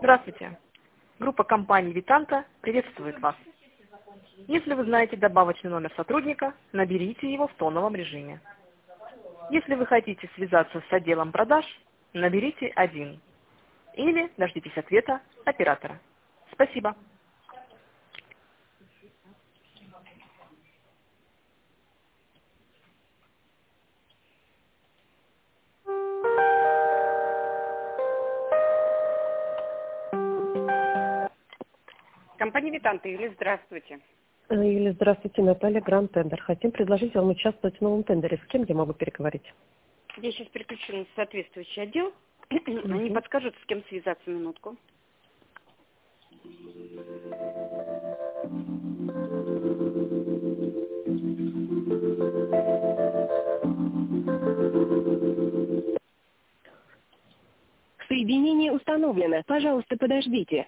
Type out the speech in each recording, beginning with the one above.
Здравствуйте. Группа компаний «Витанта» приветствует вас. Если вы знаете добавочный номер сотрудника, наберите его в тоновом режиме. Если вы хотите связаться с отделом продаж, наберите 1. Или дождитесь ответа оператора. Спасибо. Компания «Витанта», Юлия, здравствуйте. Юлия, здравствуйте, Наталья, Гранд Тендер. Хотим предложить вам участвовать в новом тендере. С кем я могу переговорить? Я сейчас переключу на соответствующий отдел. Они подскажут, с кем связаться, минутку. Соединение установлено. Пожалуйста, подождите.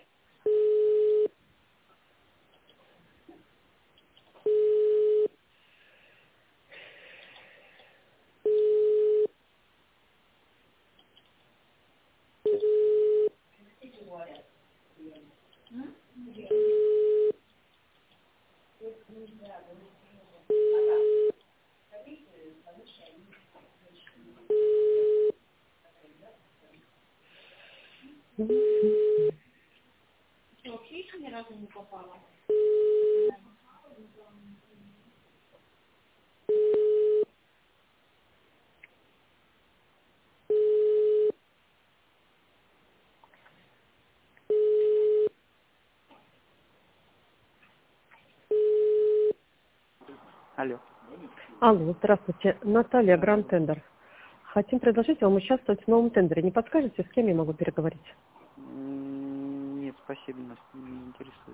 Алло. Алло, здравствуйте, Наталья, Гранд Тендер. Хотим предложить вам участвовать в новом тендере. Не подскажете, с кем я могу переговорить? Нет, спасибо, нас не интересует.